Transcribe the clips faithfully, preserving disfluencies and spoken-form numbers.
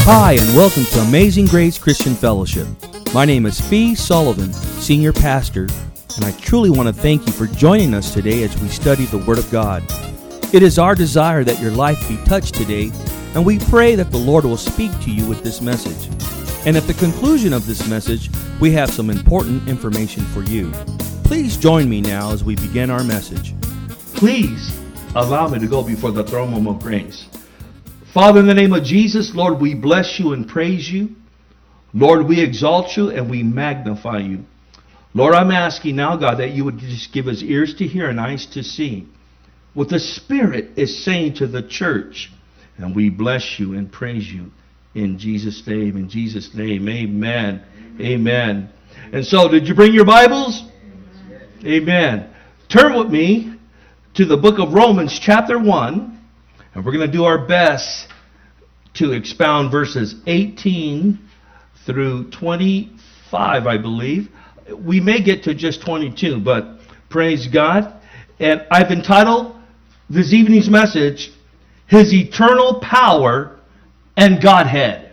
Hi, and welcome to Amazing Grace Christian Fellowship. My name is Fee Sullivan, Senior Pastor, and I truly want to thank you for joining us today as we study the Word of God. It is our desire that your life be touched today, and we pray that the Lord will speak to you with this message. And at the conclusion of this message, we have some important information for you. Please join me now as we begin our message. Please allow me to go before the throne room of grace. Father, in the name of Jesus, Lord, we bless you and praise you. Lord, we exalt you and we magnify you. Lord, I'm asking now, God, that you would just give us ears to hear and eyes to see what the Spirit is saying to the church. And we bless you and praise you in Jesus' name. In Jesus' name, amen. Amen. And so, did you bring your Bibles? Amen. Turn with me to the book of Romans chapter one. And we're going to do our best to expound verses eighteen through twenty-five, I believe. We may get to just twenty-two, but praise God. And I've entitled this evening's message, His Eternal Power and Godhead.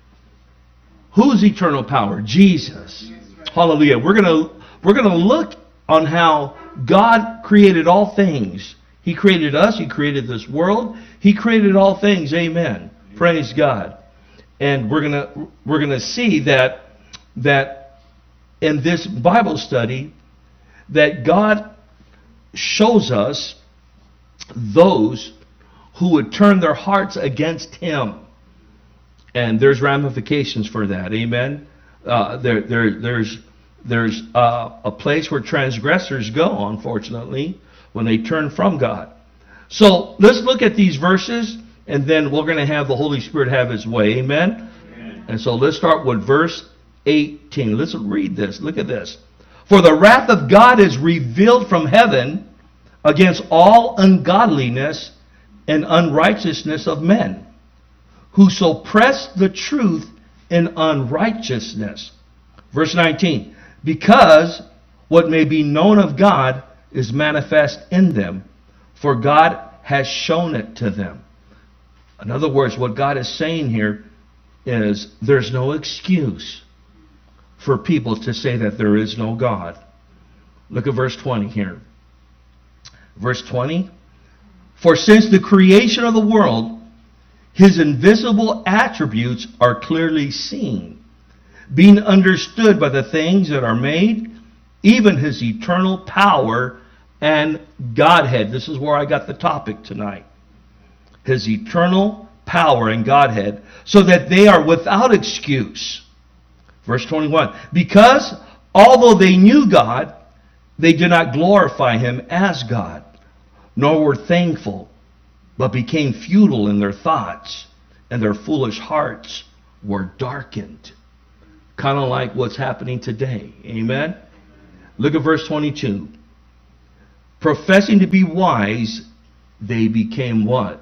Whose eternal power? Jesus. Hallelujah. We're going to we're going to look on how God created all things. He created us. He created this world. He created all things. Amen. Praise God. And we're gonna we're gonna see that that in this Bible study that God shows us those who would turn their hearts against Him, and there's ramifications for that. Amen. Uh, there there there's there's uh, a place where transgressors go, unfortunately, when they turn from God. So let's look at these verses, and then we're going to have the Holy Spirit have His way. Amen? Amen. And so let's start with verse eighteen. Let's read this. Look at this. For the wrath of God is revealed from heaven against all ungodliness and unrighteousness of men, who suppress the truth in unrighteousness. Verse nineteen. Because what may be known of God is manifest in them, for God has shown it to them. In other words, what God is saying here is there's no excuse for people to say that there is no God. Look at verse twenty here. Verse twenty. For since the creation of the world, His invisible attributes are clearly seen, being understood by the things that are made, even His eternal power and Godhead. This is where I got the topic tonight. His eternal power and Godhead, so that they are without excuse. Verse twenty-one. Because although they knew God, they did not glorify Him as God, nor were thankful, but became futile in their thoughts, and their foolish hearts were darkened. Kind of like what's happening today. Amen? Look at verse twenty-two. Professing to be wise, they became what?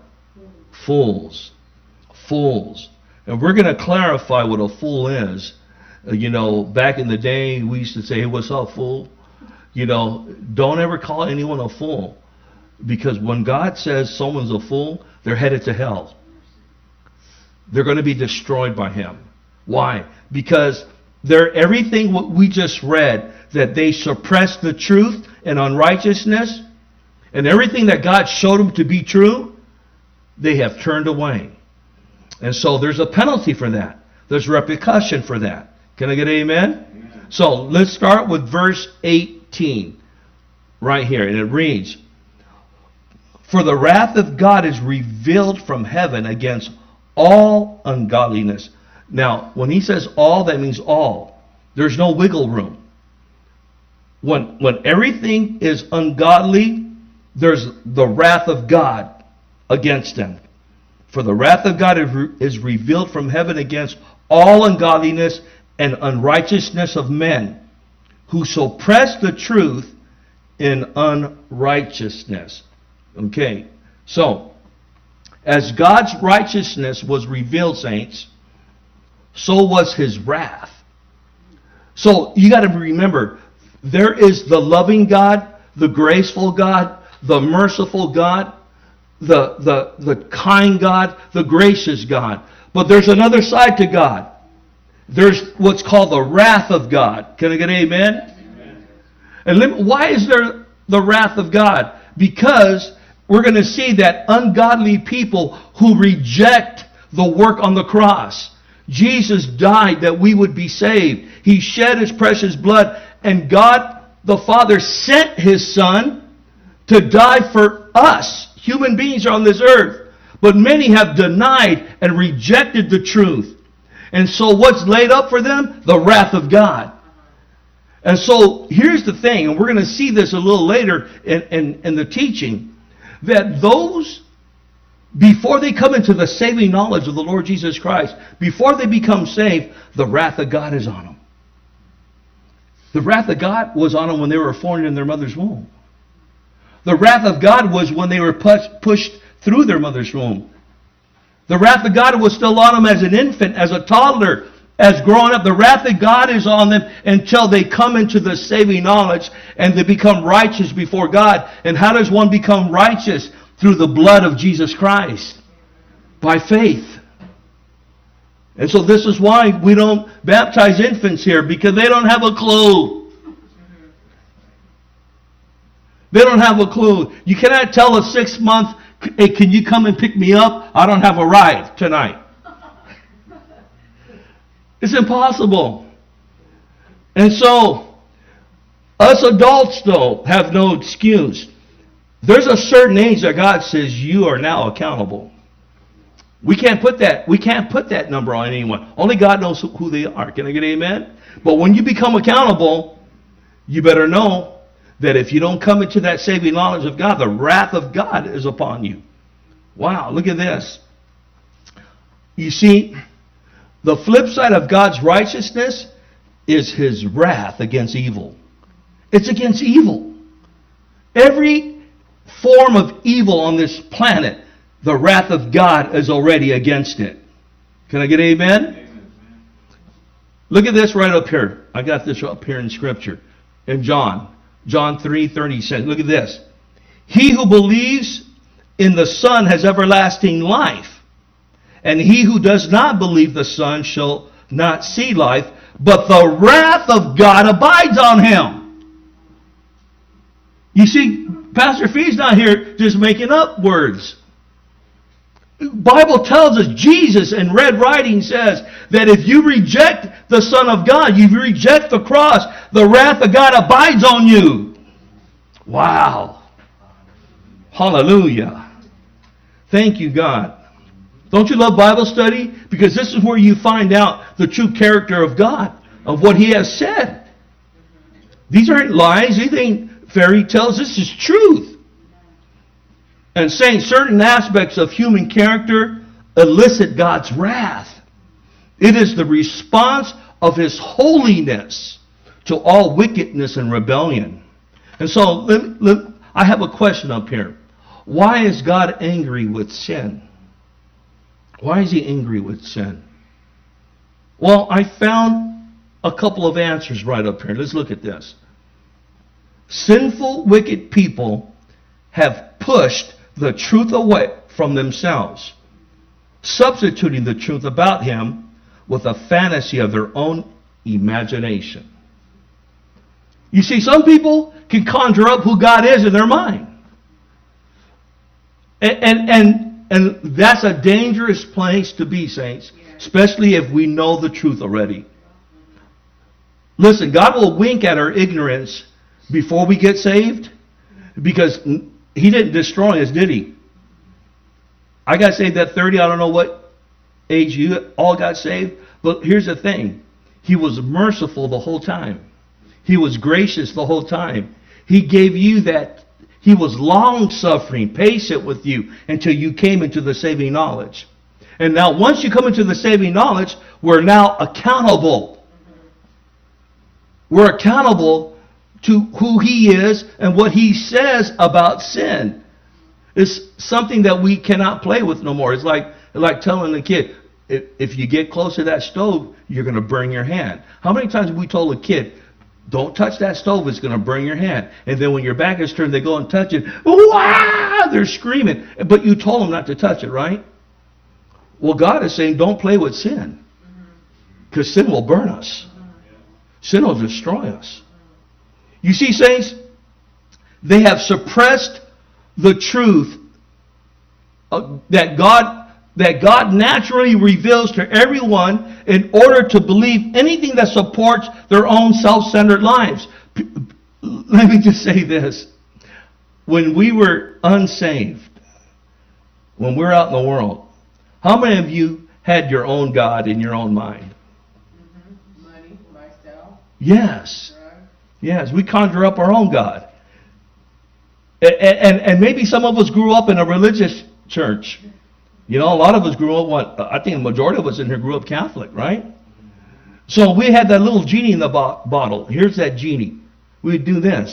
Fools. Fools. And we're going to clarify what a fool is. Uh, you know, back in the day, we used to say, hey, what's up, fool? You know, don't ever call anyone a fool. Because when God says someone's a fool, they're headed to hell. They're going to be destroyed by Him. Why? Because they're everything what we just read, that they suppress the truth and unrighteousness, and everything that God showed them to be true, they have turned away. And so there's a penalty for that. There's repercussion for that. Can I get an amen? Amen. So let's start with verse eighteen right here. And it reads, For the wrath of God is revealed from heaven against all ungodliness. Now, when he says all, that means all. There's no wiggle room. When, when everything is ungodly, there's the wrath of God against them. For the wrath of God is, re- is revealed from heaven against all ungodliness and unrighteousness of men, who suppress the truth in unrighteousness. Okay, so as God's righteousness was revealed, saints, so was His wrath. So you got to remember, there is the loving God, the graceful God, the merciful God, the, the, the kind God, the gracious God. But there's another side to God. There's what's called the wrath of God. Can I get an amen? Amen. And let, why is there the wrath of God? Because we're going to see that ungodly people who reject the work on the cross. Jesus died that we would be saved. He shed His precious blood, and God the Father sent His Son to die for us. Human beings are on this earth. But many have denied and rejected the truth. And so what's laid up for them? The wrath of God. And so here's the thing, and we're going to see this a little later in, in, in the teaching, that those, before they come into the saving knowledge of the Lord Jesus Christ, before they become saved, the wrath of God is on them. The wrath of God was on them when they were formed in their mother's womb. The wrath of God was when they were pushed through their mother's womb. The wrath of God was still on them as an infant, as a toddler, as growing up. The wrath of God is on them until they come into the saving knowledge and they become righteous before God. And how does one become righteous? Through the blood of Jesus Christ. By faith. And so this is why we don't baptize infants here, because they don't have a clue. They don't have a clue. You cannot tell a six-month, hey, can you come and pick me up? I don't have a ride tonight. It's impossible. And so, us adults, though, have no excuse. There's a certain age that God says you are now accountable. We can't put that, we can't put that number on anyone. Only God knows who they are. Can I get an amen? But when you become accountable, you better know that if you don't come into that saving knowledge of God, the wrath of God is upon you. Wow, look at this. You see, the flip side of God's righteousness is His wrath against evil. It's against evil. Every form of evil on this planet, the wrath of God is already against it. Can I get amen? Amen? Look at this right up here. I got this up here in Scripture. In John. John three thirty says, look at this. He who believes in the Son has everlasting life. And he who does not believe the Son shall not see life, but the wrath of God abides on him. You see, Pastor Fee's not here just making up words. The Bible tells us, Jesus in red writing says, that if you reject the Son of God, you reject the cross, the wrath of God abides on you. Wow. Hallelujah. Thank you, God. Don't you love Bible study? Because this is where you find out the true character of God, of what He has said. These aren't lies. These ain't fairy tales. This is truth. And saying certain aspects of human character elicit God's wrath. It is the response of His holiness to all wickedness and rebellion. And so, let, let, I have a question up here. Why is God angry with sin? Why is He angry with sin? Well, I found a couple of answers right up here. Let's look at this. Sinful, wicked people have pushed the truth away from themselves, substituting the truth about Him with a fantasy of their own imagination. You see, some people can conjure up who God is in their mind. And, and, and, and that's a dangerous place to be, saints, especially if we know the truth already. Listen, God will wink at our ignorance before we get saved, because He didn't destroy us, did He? I got saved at thirty. I don't know what age you all got saved. But here's the thing. He was merciful the whole time. He was gracious the whole time. He gave you that. He was long-suffering, patient with you until you came into the saving knowledge. And now once you come into the saving knowledge, we're now accountable. We're accountable to who He is and what He says about sin. It's something that we cannot play with no more. It's like, like telling the kid, if, if you get close to that stove, you're going to burn your hand. How many times have we told a kid, don't touch that stove, it's going to burn your hand. And then when your back is turned, they go and touch it. Wow! They're screaming. But you told them not to touch it, right? Well, God is saying don't play with sin. Because sin will burn us. Sin will destroy us. You see, saints, they have suppressed the truth uh, that God that God naturally reveals to everyone in order to believe anything that supports their own self-centered lives. P- Let me just say this. When we were unsaved, when we're out in the world, how many of you had your own God in your own mind? Mm-hmm. Money, myself. Yes. Drugs. Yes, we conjure up our own God. And, and, and maybe some of us grew up in a religious church. You know, a lot of us grew up, what, I think the majority of us in here grew up Catholic, right? So we had that little genie in the bo- bottle. Here's that genie. We'd do this.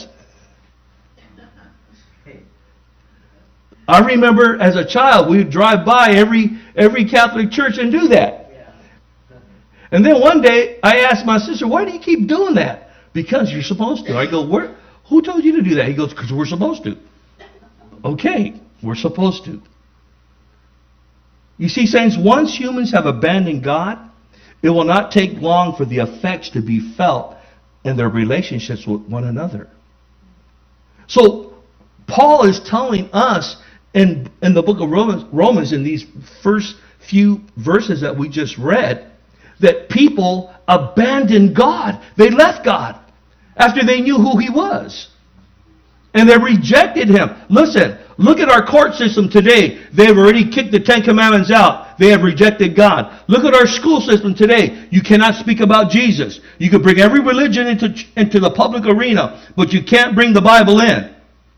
I remember as a child, we would drive by every every Catholic church and do that. And then one day, I asked my sister, why do you keep doing that? Because you're supposed to. I go, where? Who told you to do that? He goes, because we're supposed to. Okay, we're supposed to. You see, saints, once humans have abandoned God, it will not take long for the effects to be felt in their relationships with one another. So, Paul is telling us in, in the book of Romans, Romans, in these first few verses that we just read, that people abandoned God. They left God after they knew who He was. And they rejected Him. Listen, look at our court system today. They have already kicked the Ten Commandments out. They have rejected God. Look at our school system today. You cannot speak about Jesus. You can bring every religion into, into the public arena, but you can't bring the Bible in.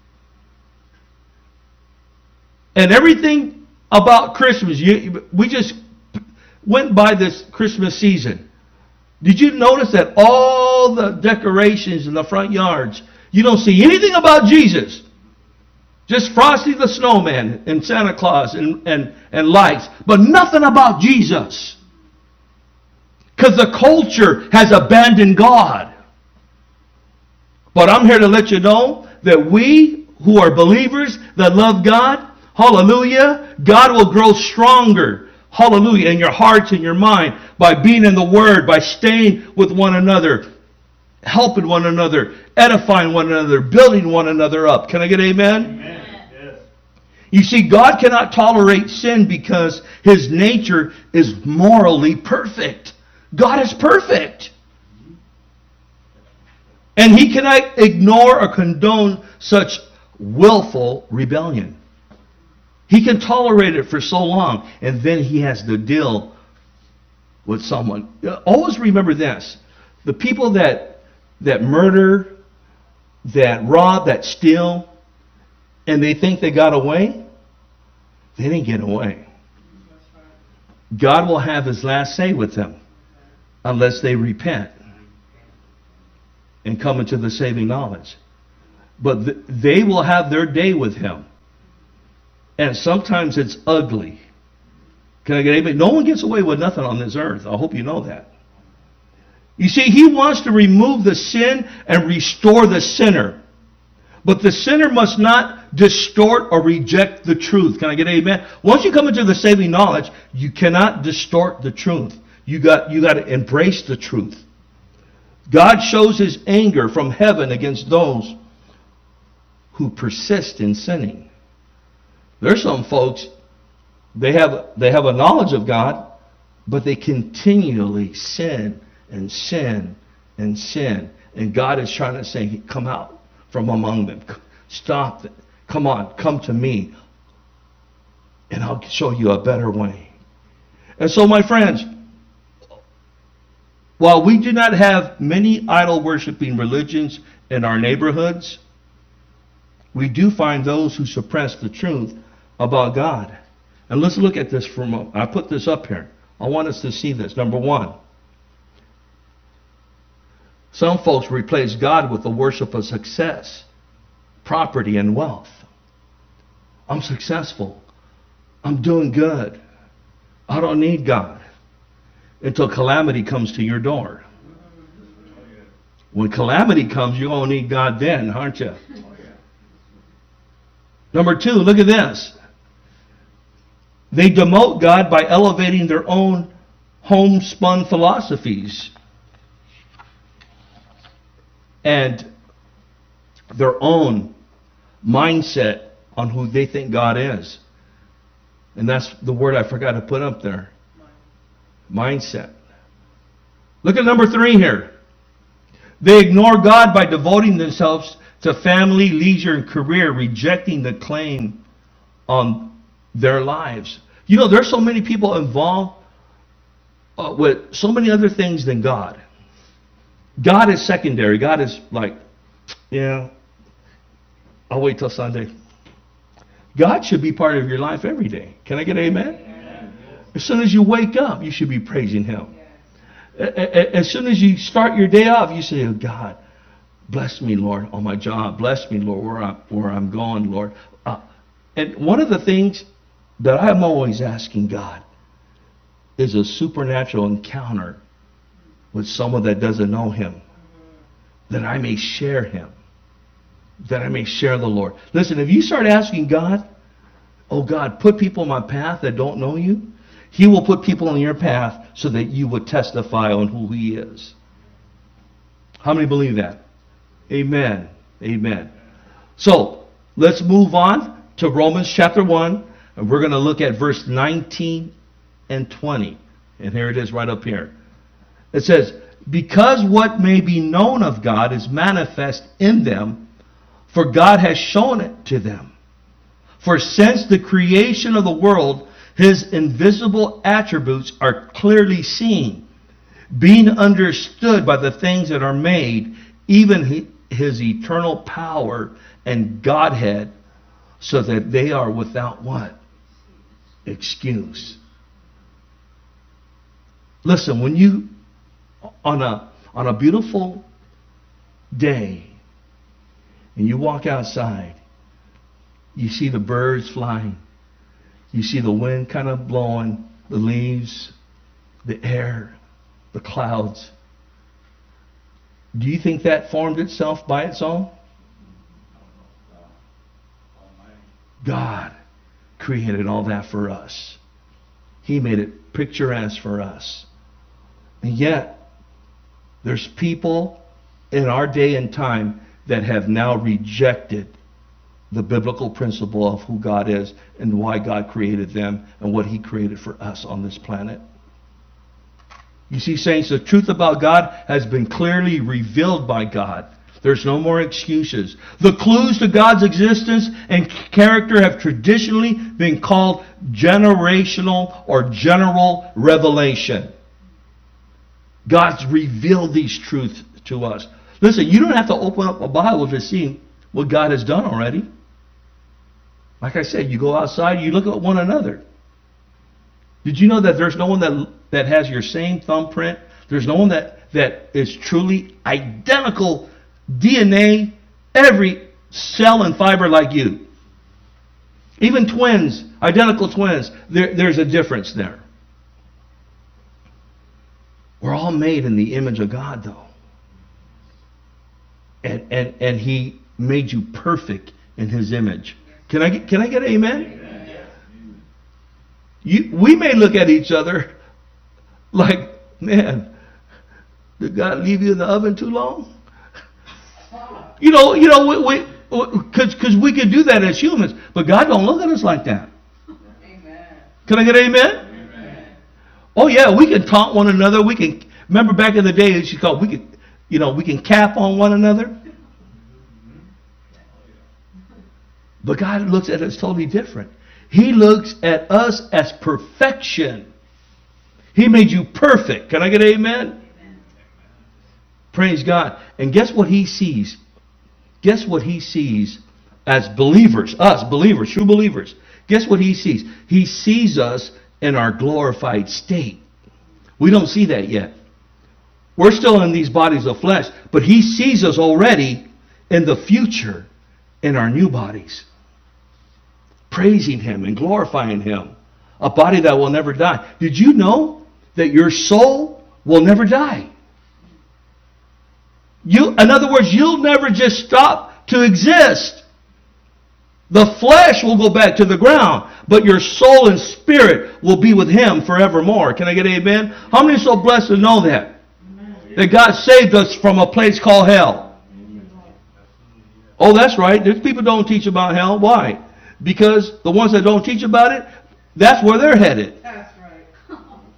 And everything about Christmas, you, we just went by this Christmas season. Did you notice that all the decorations in the front yards, you don't see anything about Jesus? Just Frosty the Snowman and Santa Claus and, and, and lights, but nothing about Jesus. Because the culture has abandoned God. But I'm here to let you know that we who are believers that love God, hallelujah, God will grow stronger, hallelujah, in your hearts and your mind by being in the Word, by staying with one another, helping one another, edifying one another, building one another up. Can I get amen? Amen. Yes. You see, God cannot tolerate sin because His nature is morally perfect. God is perfect. And He cannot ignore or condone such willful rebellion. He can tolerate it for so long, and then He has to deal with someone. Always remember this. The people that that murder, that rob, that steal, and they think they got away, they didn't get away. God will have His last say with them unless they repent and come into the saving knowledge. But th- they will have their day with Him. And sometimes it's ugly. Can I get anybody? No one gets away with nothing on this earth. I hope you know that. You see, He wants to remove the sin and restore the sinner. But the sinner must not distort or reject the truth. Can I get an amen? Once you come into the saving knowledge, you cannot distort the truth. You got, you got to embrace the truth. God shows His anger from heaven against those who persist in sinning. There's some folks, they have, they have a knowledge of God, but they continually sin and sin and sin. And God is trying to say, come out from among them. Stop. Come on, come to me. And I'll show you a better way. And so, my friends, while we do not have many idol-worshiping religions in our neighborhoods, we do find those who suppress the truth about God. And let's look at this for a moment. I put this up here. I want us to see this. Number one, some folks replace God with the worship of success, property, and wealth. I'm successful. I'm doing good. I don't need God. Until calamity comes to your door. When calamity comes, you're going to need God then, aren't you? Number two, look at this. They demote God by elevating their own homespun philosophies and their own mindset on who they think God is. And that's the word I forgot to put up there. Mindset. Look at number three here. They ignore God by devoting themselves to family, leisure, and career, rejecting the claim on their lives. You know, there's so many people involved uh, with so many other things than God. God is secondary. God is like, yeah, I'll wait till Sunday. God should be part of your life every day. Can I get an amen? Amen. As soon as you wake up, you should be praising Him. As soon as you start your day off, you say, oh, God, bless me, Lord, on my job. Bless me, Lord, where I'm, where I'm going, Lord. Uh, and one of the things that I'm always asking God is a supernatural encounter with someone that doesn't know Him, that I may share Him, that I may share the Lord. Listen, if you start asking God, oh God, put people in my path that don't know you, He will put people in your path so that you would testify on who He is. How many believe that? Amen. Amen. So, let's move on to Romans chapter one. And we're going to look at verse nineteen and twenty. And here it is right up here. It says, because what may be known of God is manifest in them, for God has shown it to them. For since the creation of the world, His invisible attributes are clearly seen, being understood by the things that are made, even His eternal power and Godhead, so that they are without what? Excuse. Listen, when you, on a, on a beautiful day, and you walk outside, you see the birds flying, you see the wind kind of blowing, the leaves, the air, the clouds. Do you think that formed itself by its own? God created all that for us. He made it picturesque for us. And yet, there's people in our day and time that have now rejected the biblical principle of who God is and why God created them and what He created for us on this planet. You see, saints, the truth about God has been clearly revealed by God. There's no more excuses. The clues to God's existence and character have traditionally been called generational or general revelation. God's revealed these truths to us. Listen, you don't have to open up a Bible to see what God has done already. Like I said, you go outside, you look at one another. Did you know that there's no one that, that has your same thumbprint? There's no one that, that is truly identical D N A, every cell and fiber like you. Even twins, identical twins, there, there's a difference there. We're all made in the image of God, though. And, and, and He made you perfect in His image. Can I get, can I get an amen? Amen. You, we may look at each other like, man, did God leave you in the oven too long? You know, you know, we, because because we could do that as humans, but God don't look at us like that. Amen. Can I get an amen? Amen? Oh yeah, we can taunt one another. We can remember back in the day, it's called we could, you know, we can cap on one another. But God looks at us totally different. He looks at us as perfection. He made you perfect. Can I get an amen? Amen. Praise God. And guess what He sees? Guess what He sees as believers, us believers, true believers. Guess what He sees? He sees us in our glorified state. We don't see that yet. We're still in these bodies of flesh, but He sees us already in the future in our new bodies. Praising Him and glorifying Him. A body that will never die. Did you know that your soul will never die? You, in other words, you'll never just stop to exist. The flesh will go back to the ground, but your soul and spirit will be with Him forevermore. Can I get an amen? How many are so blessed to know that? Amen. That God saved us from a place called hell. Amen. Oh, that's right. There's people don't teach about hell. Why? Because the ones that don't teach about it, that's where they're headed. That's right.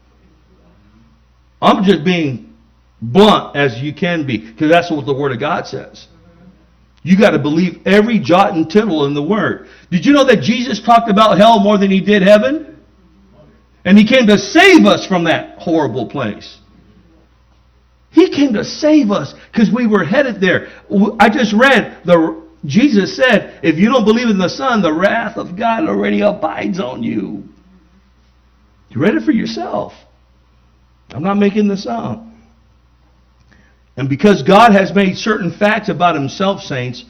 I'm just being blunt as you can be, because that's what the Word of God says. You got to believe every jot and tittle in the Word. Did you know that Jesus talked about hell more than He did heaven? And He came to save us from that horrible place. He came to save us because we were headed there. I just read, the Jesus said, if you don't believe in the Son, the wrath of God already abides on you. You read it for yourself. I'm not making this up. And because God has made certain facts about Himself, saints,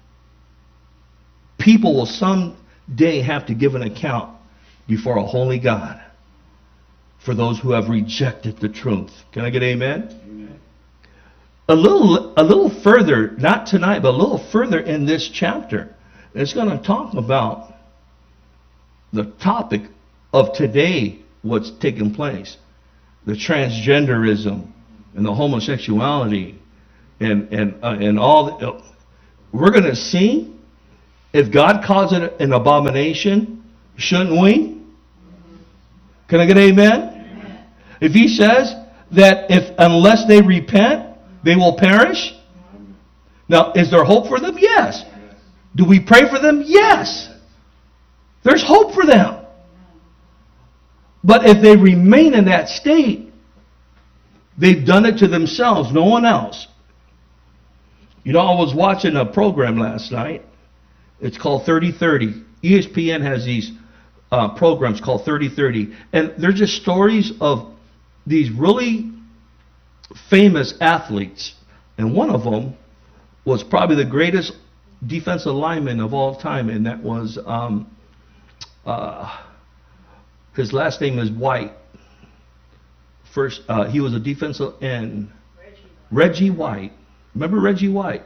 people will someday have to give an account before a holy God for those who have rejected the truth. Can I get amen? Amen. A little, a little further, not tonight, but a little further in this chapter, it's going to talk about the topic of today, what's taking place. The transgenderism and the homosexuality and and uh, and all. The, we're going to see if God calls it an abomination, shouldn't we? Can I get an amen? Amen? If He says that if unless they repent, they will perish. Now, is there hope for them? Yes. Do we pray for them? Yes. There's hope for them. But if they remain in that state, they've done it to themselves, no one else. You know, I was watching a program last night. It's called thirty thirty. E S P N has these uh, programs called thirty thirty. And they're just stories of these really famous athletes. And one of them was probably the greatest defensive lineman of all time. And that was, um, uh, his last name is White. First, uh, he was a defensive end. Reggie. Reggie White. Remember Reggie White?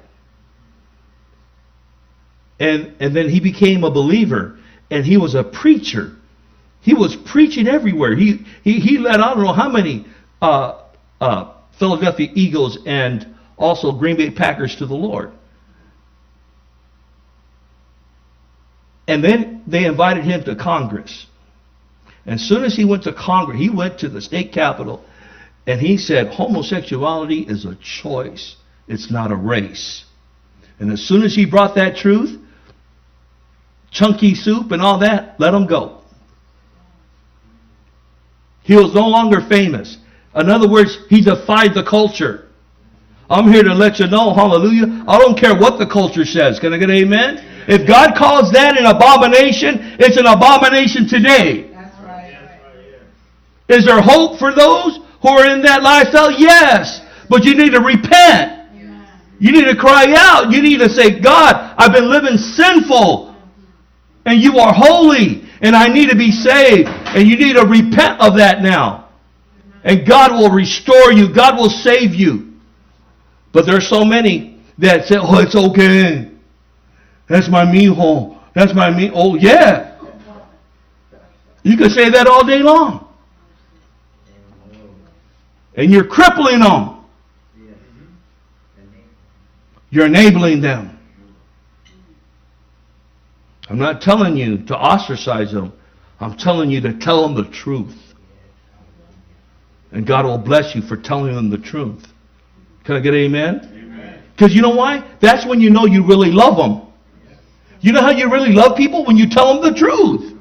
And and then he became a believer, and he was a preacher. He was preaching everywhere. He he he led I don't know how many uh, uh, Philadelphia Eagles and also Green Bay Packers to the Lord. And then they invited him to Congress. And as soon as he went to Congress, he went to the state capitol, and he said, homosexuality is a choice. It's not a race. And as soon as he brought that truth, chunky soup and all that, let him go. He was no longer famous. In other words, he defied the culture. I'm here to let you know, hallelujah, I don't care what the culture says. Can I get an amen? If God calls that an abomination, it's an abomination today. Is there hope for those who are in that lifestyle? Yes. But you need to repent. You need to cry out. You need to say, God, I've been living sinful. And you are holy. And I need to be saved. And you need to repent of that now. And God will restore you. God will save you. But there's so many that say, oh, it's okay. That's my mijo. That's my me. Oh, yeah. You can say that all day long. And you're crippling them. You're enabling them. I'm not telling you to ostracize them. I'm telling you to tell them the truth. And God will bless you for telling them the truth. Can I get an amen? Because you know why? That's when you know you really love them. You know how you really love people? When you tell them the truth.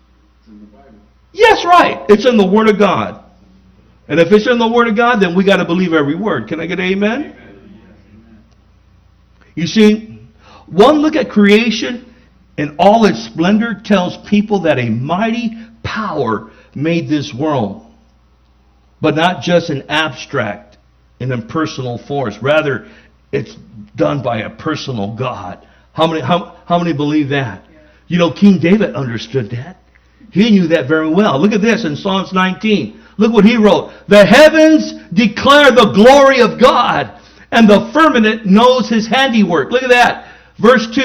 Yes, right. It's in the Word of God. And if it's in the Word of God, then we got to believe every word. Can I get an amen? Amen? You see, one look at creation in all its splendor tells people that a mighty power made this world. But not just an abstract and impersonal force. Rather, it's done by a personal God. How many, how, how many believe that? You know, King David understood that. He knew that very well. Look at this in Psalms nineteen. Look what he wrote. The heavens declare the glory of God, and the firmament knows His handiwork. Look at that. Verse two.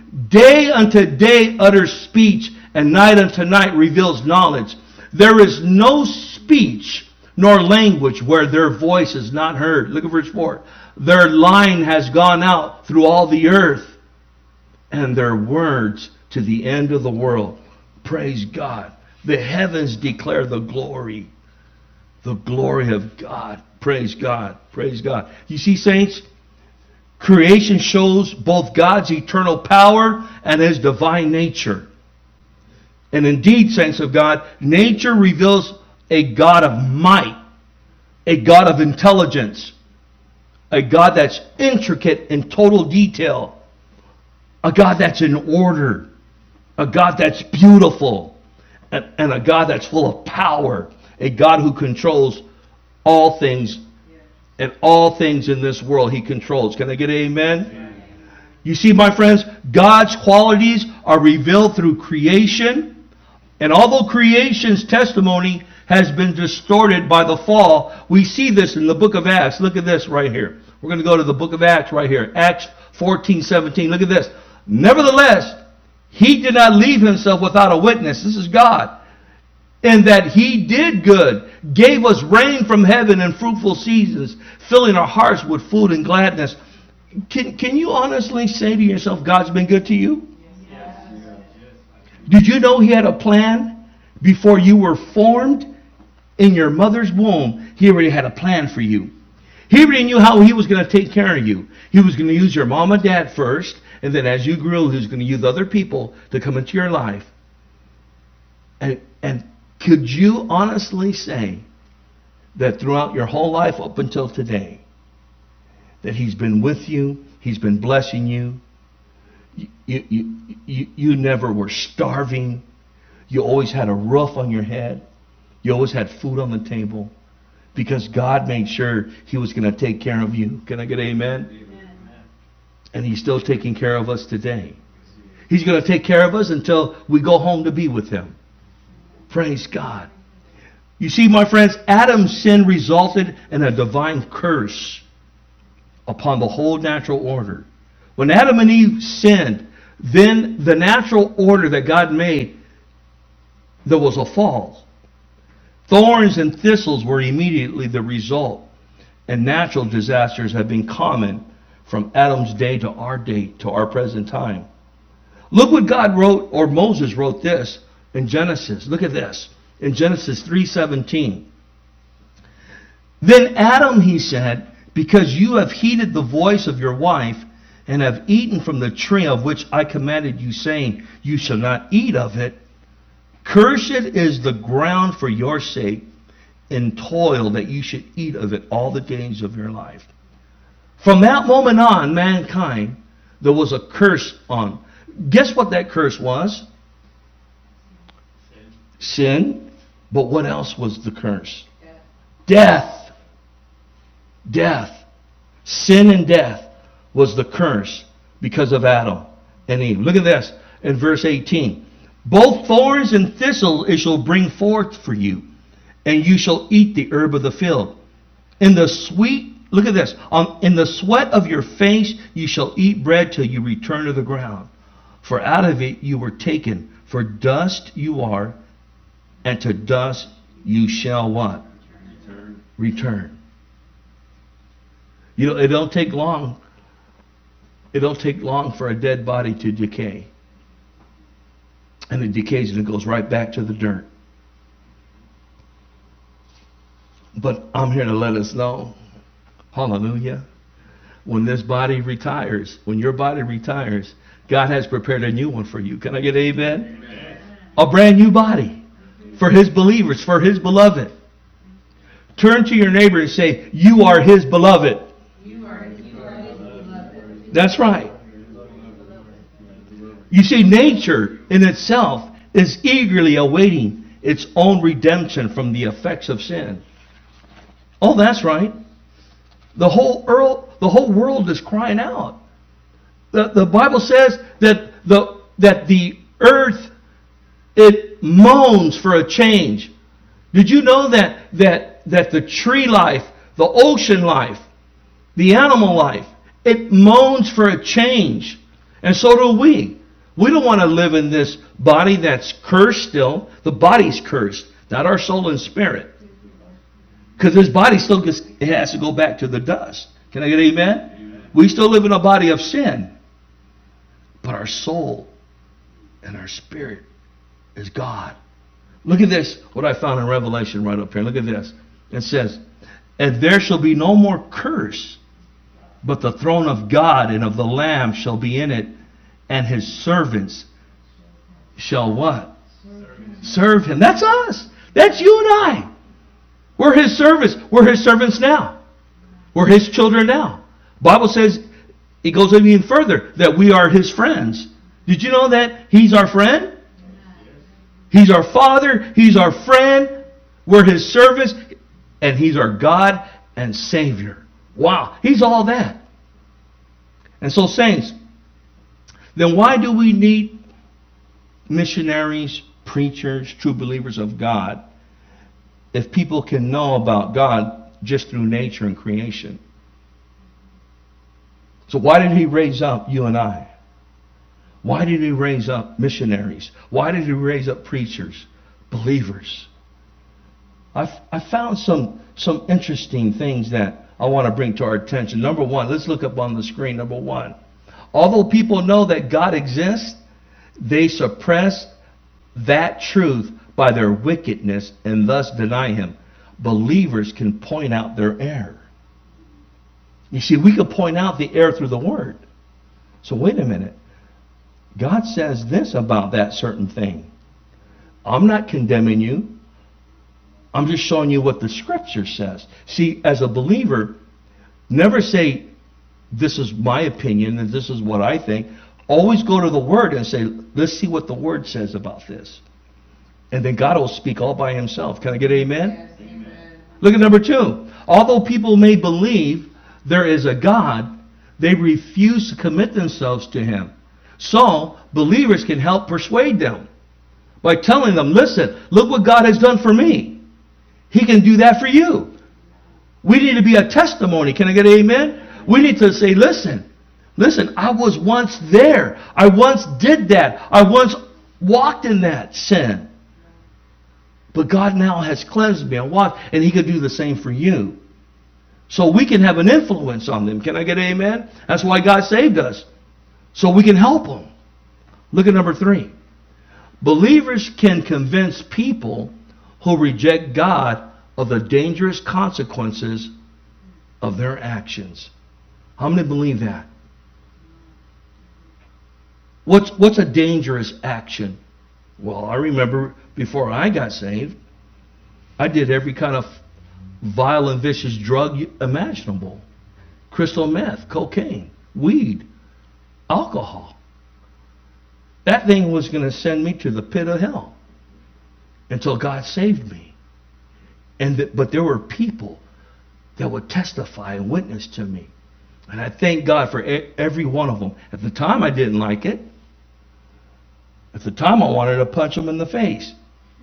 Day unto day utters speech, and night unto night reveals knowledge. There is no speech nor language where their voice is not heard. Look at verse four. Their line has gone out through all the earth, and their words to the end of the world. Praise God. The heavens declare the glory. The glory of God. Praise God. Praise God. You see, saints, creation shows both God's eternal power and His divine nature. And indeed, saints of God, nature reveals a God of might, a God of intelligence, a God that's intricate in total detail, a God that's in order, a God that's beautiful, and, and a God that's full of power, a God who controls all things, and all things in this world He controls. Can I get an amen? Amen. You see, my friends, God's qualities are revealed through creation, and although creation's testimony has been distorted by the fall, we see this in the book of Acts. Look at this right here. We're going to go to the book of Acts right here. Acts fourteen seventeen. Look at this. Nevertheless, He did not leave Himself without a witness. This is God. In that He did good, gave us rain from heaven and fruitful seasons, filling our hearts with food and gladness. Can, can you honestly say to yourself, God's been good to you? Yes. Did you know He had a plan before you were formed in your mother's womb? He already had a plan for you. He already knew how He was going to take care of you. He was going to use your mom and dad first, and then as you grew, He was going to use other people to come into your life. And, and could you honestly say that throughout your whole life up until today, that He's been with you, He's been blessing you, you, you, you, you never were starving, you always had a roof on your head, you always had food on the table, because God made sure He was going to take care of you. Can I get amen? Amen. And He's still taking care of us today. He's going to take care of us until we go home to be with Him. Praise God. You see, my friends, Adam's sin resulted in a divine curse upon the whole natural order. When Adam and Eve sinned, then the natural order that God made, there was a fall. Thorns and thistles were immediately the result, and natural disasters have been common from Adam's day to our day, to our present time. Look what God wrote, or Moses wrote this in Genesis. Look at this. In Genesis three seventeen. Then Adam, he said, because you have heeded the voice of your wife, and have eaten from the tree of which I commanded you, saying, you shall not eat of it, cursed is the ground for your sake, in toil that you should eat of it all the days of your life. From that moment on, mankind, there was a curse on. Guess what that curse was? Sin. But what else was the curse? Death. Death. Sin and death was the curse because of Adam and Eve. Look at this in verse eighteen. Both thorns and thistles it shall bring forth for you, and you shall eat the herb of the field. In the sweet, look at this, um, in the sweat of your face you shall eat bread till you return to the ground. For out of it you were taken, for dust you are, and to dust you shall what? Return. Return. You know, it don't take long. It don't take long for a dead body to decay. And it decays and it goes right back to the dirt. But I'm here to let us know, hallelujah, when this body retires, when your body retires, God has prepared a new one for you. Can I get amen? Amen. A brand new body for His believers, for His beloved. Turn to your neighbor and say, you are His beloved. You are, you are His beloved. That's right. You see, nature in itself is eagerly awaiting its own redemption from the effects of sin. Oh, that's right. The whole world, the whole world is crying out. The, the Bible says that the that the earth, it moans for a change. Did you know that that that the tree life, the ocean life, the animal life, it moans for a change, and so do we. We don't want to live in this body that's cursed still. The body's cursed, not our soul and spirit. Because this body still gets, it has to go back to the dust. Can I get an amen? Amen? We still live in a body of sin. But our soul and our spirit is God. Look at this, what I found in Revelation right up here. Look at this. It says, and there shall be no more curse, but the throne of God and of the Lamb shall be in it, and his servants shall what? Serve him. Serve him. That's us. That's you and I. We're his servants. We're his servants now. We're his children now. Bible says, it goes even further, that we are his friends. Did you know that he's our friend? He's our Father. He's our friend. We're his servants. And he's our God and Savior. Wow. He's all that. And so, saints, then why do we need missionaries, preachers, true believers of God, if people can know about God just through nature and creation? So why did he raise up you and I? Why did he raise up missionaries? Why did he raise up preachers, believers? I've, I found some, some interesting things that I want to bring to our attention. Number one, let's look up on the screen. Number one, although people know that God exists, they suppress that truth by their wickedness and thus deny him. Believers can point out their error. You see, we could point out the error through the Word. So wait a minute. God says this about that certain thing. I'm not condemning you. I'm just showing you what the Scripture says. See, as a believer, never say, this is my opinion and this is what I think. Always go to the Word and say, let's see what the Word says about this. And then God will speak all by himself. Can I get an amen? Yes, amen. Look at number two. Although people may believe there is a God, they refuse to commit themselves to him. So, believers can help persuade them by telling them, listen, look what God has done for me. He can do that for you. We need to be a testimony. Can I get an amen? We need to say, listen, listen, I was once there. I once did that. I once walked in that sin. But God now has cleansed me and washed, and he could do the same for you. So we can have an influence on them. Can I get an amen? That's why God saved us. So we can help them. Look at number three. Believers can convince people who reject God of the dangerous consequences of their actions. How many believe that? What's, what's a dangerous action? Well, I remember before I got saved, I did every kind of vile and vicious drug imaginable. Crystal meth, cocaine, weed, alcohol. That thing was going to send me to the pit of hell until God saved me. And th- but there were people that would testify and witness to me. And I thank God for e- every one of them. At the time, I didn't like it. At the time, I wanted to punch them in the face.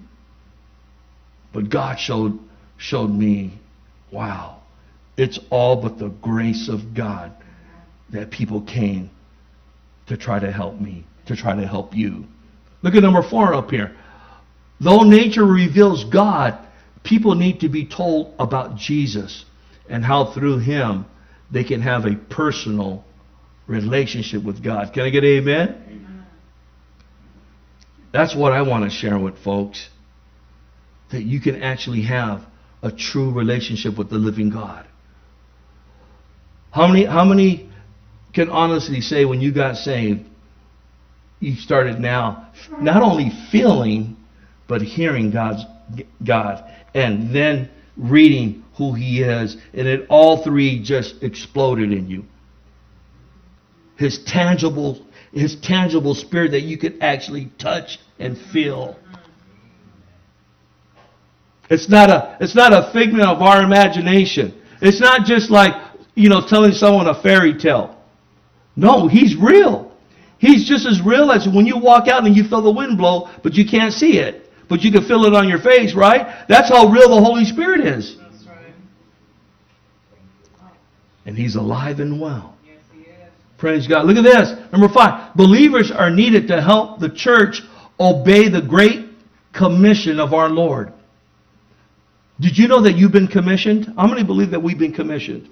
But God showed showed me, wow, it's all but the grace of God that people came to try to help me, to try to help you. Look at number four up here. Though nature reveals God, people need to be told about Jesus and how through him they can have a personal relationship with God. Can I get an amen? Amen. That's what I want to share with folks. That you can actually have a true relationship with the living God. How many, how many can honestly say when you got saved, you started now not only feeling, but hearing God's God, and then reading who he is, and it all three just exploded in you. His tangible, his tangible spirit that you could actually touch and feel. It's not a, it's not a figment of our imagination. It's not just like, you know, telling someone a fairy tale. No, he's real. He's just as real as when you walk out and you feel the wind blow, but you can't see it. But you can feel it on your face, right? That's how real the Holy Spirit is. That's right. And he's alive and well. Yes, he is. Praise God. Look at this. Number five. Believers are needed to help the church obey the great commission of our Lord. Did you know that you've been commissioned? How many believe that we've been commissioned?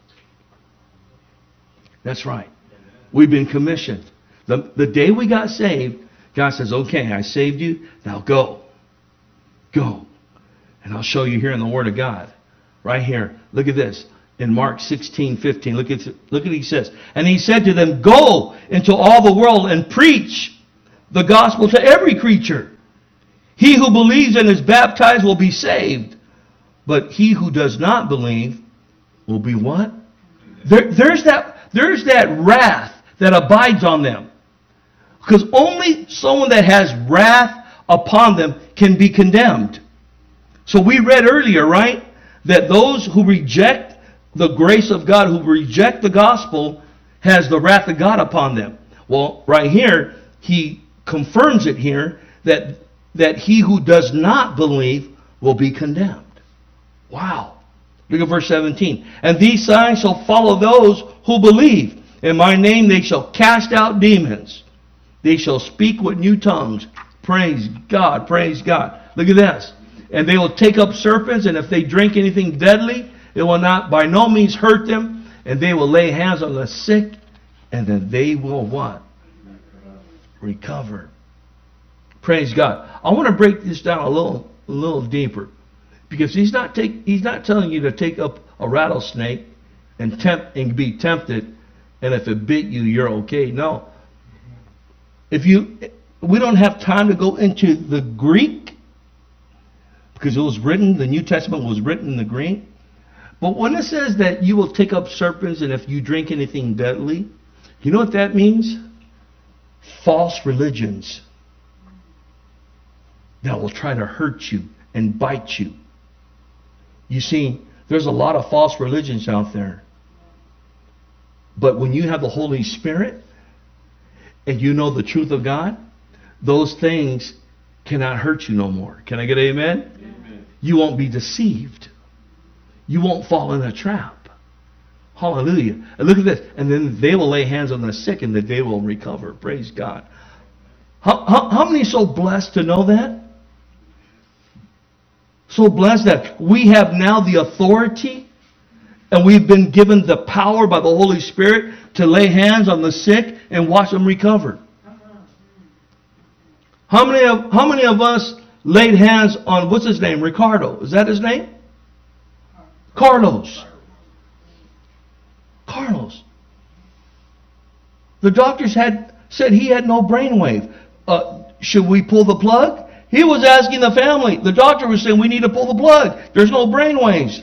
That's right. We've been commissioned. The, the day we got saved, God says, okay, I saved you. Now go. Go. And I'll show you here in the Word of God. Right here. Look at this. In Mark sixteen fifteen. Look at, look at what he says. And he said to them, go into all the world and preach the gospel to every creature. He who believes and is baptized will be saved. But he who does not believe will be what? There, there's that, there's that wrath that abides on them. Because only someone that has wrath upon them can be condemned. So we read earlier, right, that those who reject the grace of God, who reject the gospel, has the wrath of God upon them. Well, right here, he confirms it here, that, that he who does not believe will be condemned. Wow. Look at verse seventeen. And these signs shall follow those who believe. In my name they shall cast out demons. They shall speak with new tongues. Praise God. Praise God. Look at this. And they will take up serpents, and if they drink anything deadly, it will not by no means hurt them. And they will lay hands on the sick, and then they will what? Recover. Praise God. I want to break this down a little, a little deeper. Because he's not take, he's not telling you to take up a rattlesnake and tempt and be tempted, and if it bit you, you're okay. No. If you, we don't have time to go into the Greek, because it was written, the New Testament was written in the Greek. But when it says that you will take up serpents and if you drink anything deadly, you know what that means? False religions that will try to hurt you and bite you. You see, there's a lot of false religions out there. But when you have the Holy Spirit and you know the truth of God, those things cannot hurt you no more. Can I get an amen? Amen. You won't be deceived. You won't fall in a trap. Hallelujah. And look at this. And then they will lay hands on the sick and that they will recover. Praise God. How, how, how many are so blessed to know that? So blessed that we have now the authority and we've been given the power by the Holy Spirit to lay hands on the sick and watch them recover. How many of, how many of us laid hands on, what's his name? Ricardo. Is that his name? Carlos. Carlos. The doctors had said he had no brainwave. Uh, should we pull the plug? He was asking the family. The doctor was saying, we need to pull the plug. There's no brainwaves.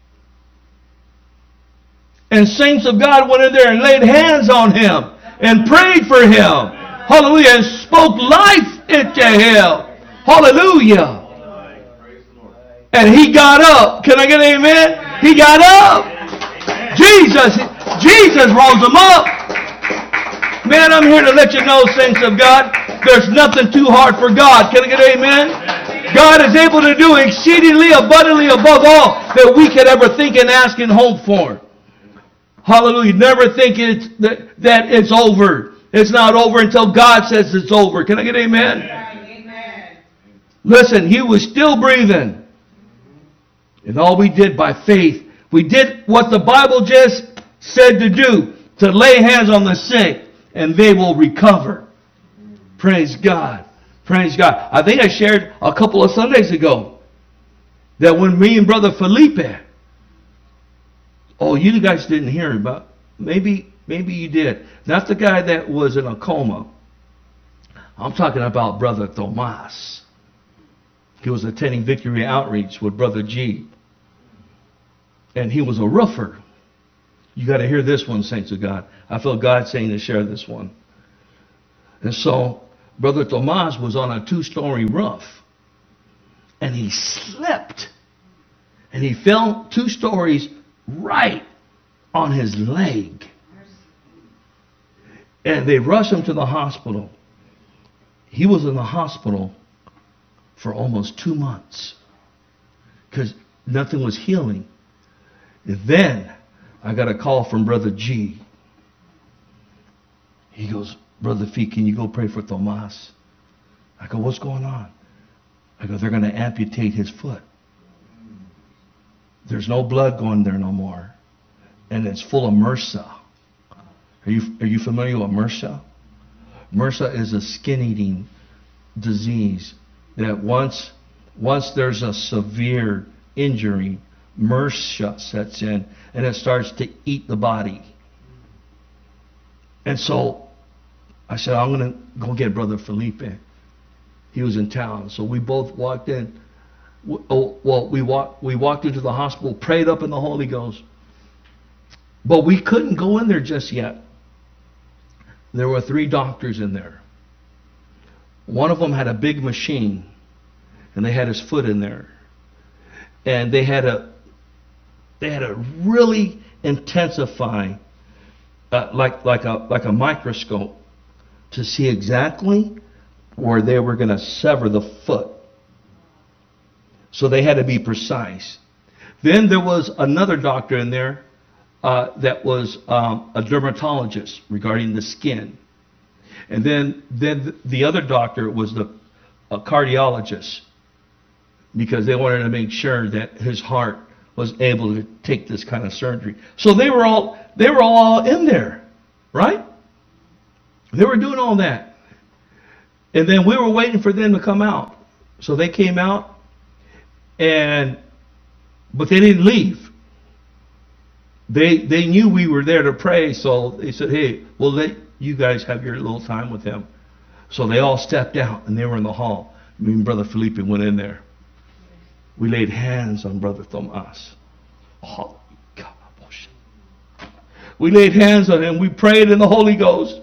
And saints of God went in there and laid hands on him and prayed for him. Hallelujah. And spoke life into him. Hallelujah. And he got up. Can I get an amen? He got up. Jesus, Jesus rose him up. Man, I'm here to let you know, saints of God, there's nothing too hard for God. Can I get an amen? God is able to do exceedingly abundantly above all that we could ever think and ask and hope for. Hallelujah. Never think it's, that, that it's over. It's not over until God says it's over. Can I get an amen? Amen. Listen, he was still breathing. And all we did by faith, we did what the Bible just said to do, to lay hands on the sick, and they will recover. Praise God. Praise God. I think I shared a couple of Sundays ago that when me and Brother Felipe, oh, you guys didn't hear about, maybe, maybe you did. Not the guy that was in a coma. I'm talking about Brother Tomas. He was attending Victory Outreach with Brother G. And he was a roofer. You got to hear this one, saints of God. I feel God saying to share this one. And so, Brother Tomas was on a two-story roof. And he slipped. And he fell two stories right on his leg. And they rushed him to the hospital. He was in the hospital for almost two months. Because nothing was healing. And then I got a call from Brother G. He goes, Brother Fee, can you go pray for Tomas? I go, what's going on? I go, they're going to amputate his foot. There's no blood going there no more. And it's full of MRSA. Are you, are you familiar with MRSA? MRSA is a skin-eating disease that once, once there's a severe injury, MRSA sets in and it starts to eat the body. And so I said, I'm going to go get Brother Felipe. He was in town. So we both walked in. Well, we walked, we walked into the hospital, prayed up in the Holy Ghost. But we couldn't go in there just yet. There were three doctors in there. One of them had a big machine, and they had his foot in there. And they had a, they had to really intensify, uh, like like a like a microscope, to see exactly where they were going to sever the foot. So they had to be precise. Then there was another doctor in there uh, that was um, a dermatologist regarding the skin. And then, then the other doctor was the a cardiologist, because they wanted to make sure that his heart was able to take this kind of surgery. So they were all they were all in there, right? They were doing all that. And then we were waiting for them to come out. So they came out, and but they didn't leave. They they knew we were there to pray, so they said, hey, we'll let you guys have your little time with him. So they all stepped out, and they were in the hall. Me and Brother Felipe went in there. We laid hands on Brother Tomas. Oh, we laid hands on him. We prayed in the Holy Ghost.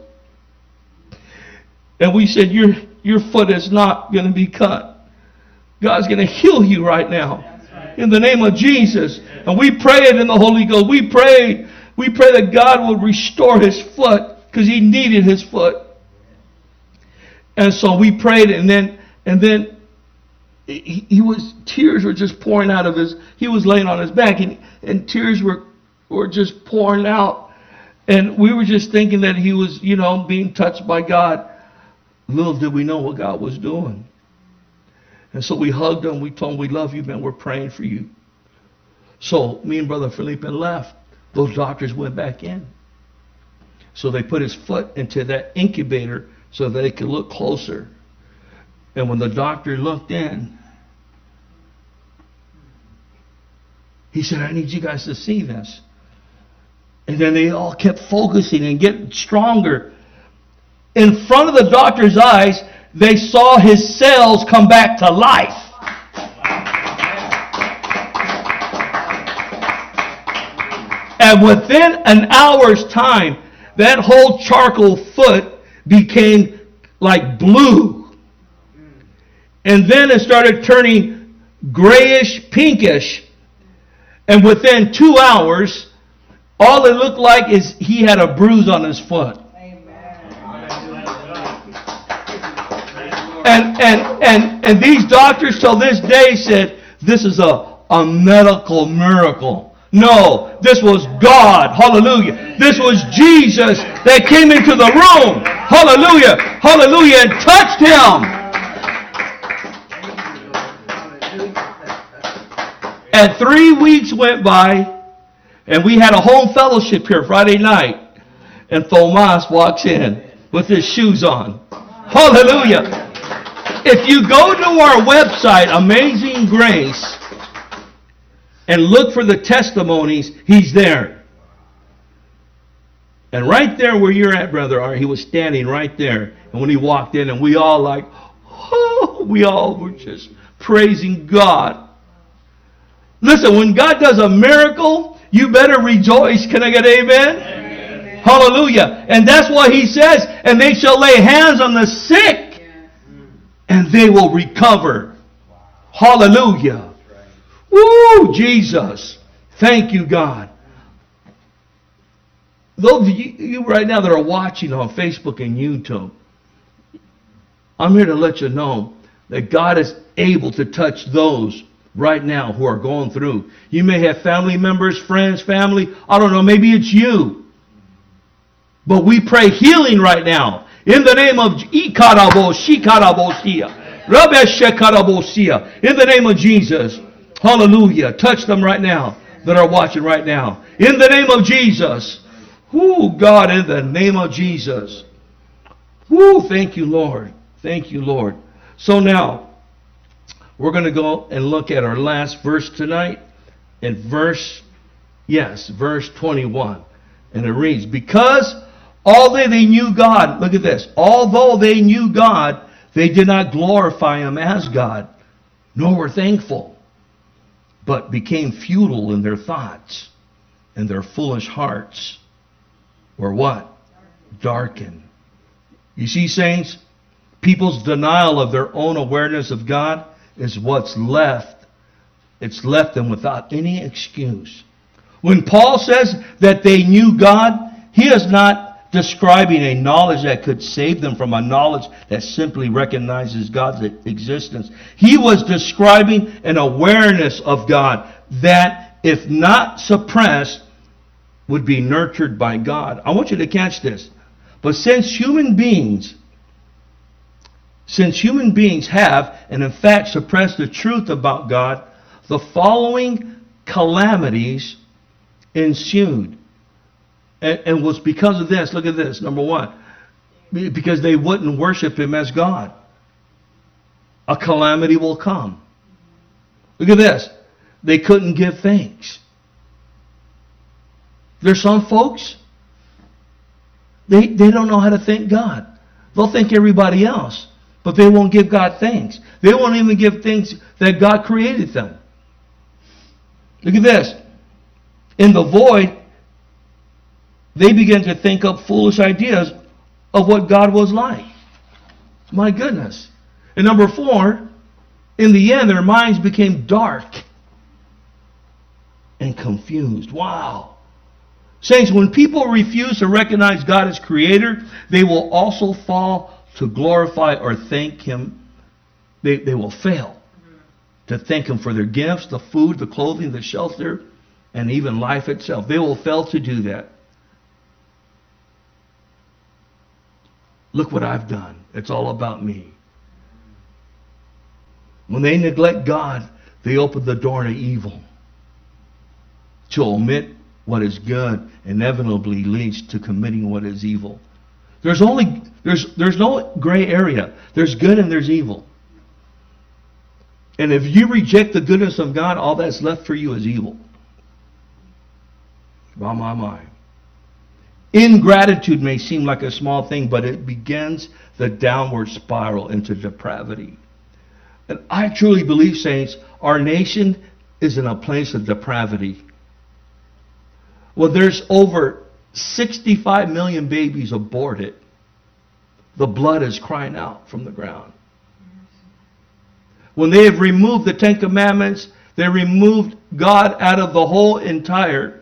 And we said, your, your foot is not going to be cut. God's going to heal you right now. Right. In the name of Jesus. And we prayed in the Holy Ghost. We prayed. We pray that God will restore his foot, because he needed his foot. And so we prayed, and then and then he, he was tears were just pouring out of his. He was laying on his back, and, and tears were were just pouring out. And we were just thinking that he was, you know, being touched by God. Little did we know what God was doing. And so we hugged him. We told him, we love you, man. We're praying for you. So me and Brother Felipe left. Those doctors went back in. So they put his foot into that incubator so that they could look closer. And when the doctor looked in, he said, I need you guys to see this. And then they all kept focusing and getting stronger. In front of the doctor's eyes, they saw his cells come back to life. And within an hour's time, that whole charcoal foot became like blue. And then it started turning grayish, pinkish. And within two hours, all it looked like is he had a bruise on his foot. And, and, and, and these doctors till this day said, this is a, a medical miracle. No, this was God. Hallelujah. This was Jesus that came into the room. Hallelujah. Hallelujah. And touched him. And three weeks went by, and we had a home fellowship here Friday night. And Tomas walks in with his shoes on. Hallelujah. If you go to our website, Amazing Grace, and look for the testimonies, he's there. And right there where you're at, Brother, he was standing right there. And when he walked in, and we all like, oh, we all were just praising God. Listen, when God does a miracle, you better rejoice. Can I get amen? Amen. Hallelujah. And that's why he says, and they shall lay hands on the sick, and they will recover. Hallelujah. Woo, Jesus. Thank you, God. Those of you, you right now that are watching on Facebook and YouTube, I'm here to let you know that God is able to touch those right now who are going through. You may have family members, friends, family. I don't know, maybe it's you. But we pray healing right now. In the name of Ikarabo, Shikarabosia, Rabeshekarabosia. In the name of Jesus. Hallelujah. Touch them right now that are watching right now. In the name of Jesus. Whoo, God, in the name of Jesus. Whoo, thank you, Lord. Thank you, Lord. So now, we're going to go and look at our last verse tonight. In verse, yes, verse twenty-one. And it reads, because although they knew God, look at this, although they knew God, they did not glorify Him as God, nor were thankful, but became futile in their thoughts, and their foolish hearts were what? Darkened. You see, saints, people's denial of their own awareness of God is what's left. It's left them without any excuse. When Paul says that they knew God, he is not describing a knowledge that could save them from a knowledge that simply recognizes God's existence. He was describing an awareness of God that, if not suppressed, would be nurtured by God. I want you to catch this. But since human beings, since human beings have, and in fact suppressed the truth about God, the following calamities ensued. And, and was because of this. Look at this. Number one. Because they wouldn't worship Him as God. A calamity will come. Look at this. They couldn't give thanks. There's some folks, they, they don't know how to thank God. They'll thank everybody else, but they won't give God thanks. They won't even give thanks that God created them. Look at this. In the void, they began to think up foolish ideas of what God was like. My goodness. And number four, in the end, their minds became dark and confused. Wow. Saints, when people refuse to recognize God as Creator, they will also fall to glorify or thank Him. They, they will fail to thank Him for their gifts, the food, the clothing, the shelter, and even life itself. They will fail to do that. Look what I've done. It's all about me. When they neglect God, they open the door to evil. To omit what is good inevitably leads to committing what is evil. There's only there's there's no gray area. There's good and there's evil. And if you reject the goodness of God, all that's left for you is evil. My, my, my. Ingratitude may seem like a small thing, but it begins the downward spiral into depravity. And I truly believe, saints, our nation is in a place of depravity. Well, there's over sixty-five million babies aborted. The blood is crying out from the ground. When they have removed the Ten Commandments, they removed God out of the whole entire